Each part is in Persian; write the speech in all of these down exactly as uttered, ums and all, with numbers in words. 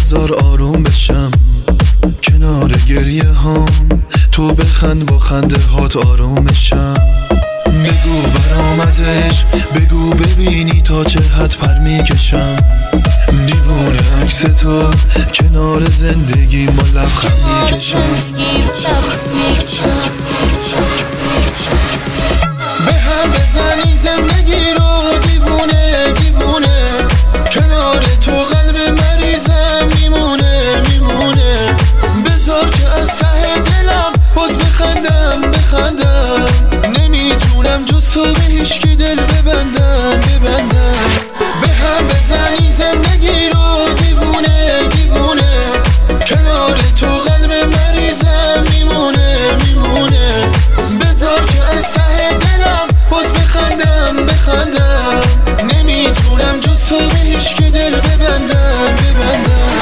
بذار آروم بشم کنار گریه هام، تو بخند با خنده هات آروم بشم. بگو برام ازش، بگو ببینی تا چه حد پر میکشم. دیوونه عکس تو کنار زندگی ما لبخند میکشم. به هم بزنی زندگی رو دیوونه دیوونه، کنار تو قلب مریضم میمونه میمونه. بذار که از ته دلم باز بخندم بخندم، نمیتونم جز تو به هیچکی دل ببندم ببندم. به هم بزنی زندگی رو دیوونه دیوونه، کنار تو قلب مریضم میمونه میمونه. بذار که از ته دلم باز بخندم بخندم، نمیتونم جز تو به هیچکی دل ببندم ببندم.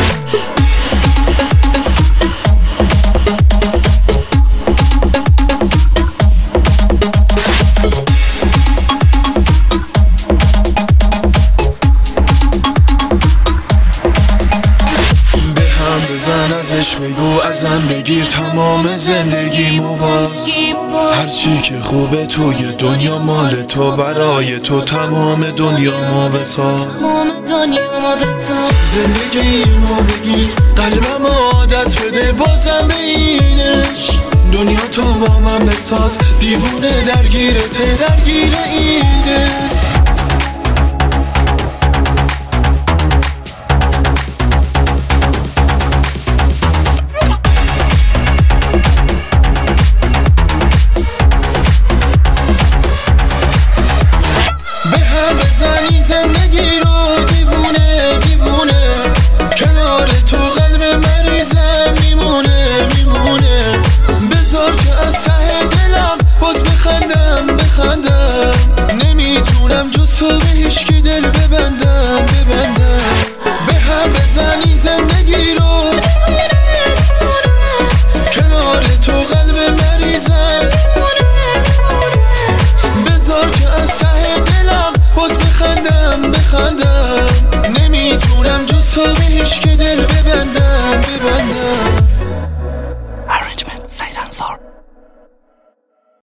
بزن ازش بگو ازم بگیر تمام زندگیمو باز. هرچی که خوبه توی دنیا مال تو، برای تو تمام دنیامو بساز. زندگیمو بگیر قلبم عادت بده بازم به اینش، دنیا تو با من بساز. دیوونه درگیرته درگیر این دل. بزنی زندگی رو دیوونه دیوونه، کنار تو قلب مریضم میمونه میمونه. بذار که از ته دلم باز بخندم بخندم، نمیتونم جز تو به هیچکی دل ببندم ببندم. به هم بزنی زندگی رو کنار تو قلب مریضم، بذار که از ته دلم باز بخندم بخندم، نمیتونم جز تو به هیچکی دل ببندم ببندم.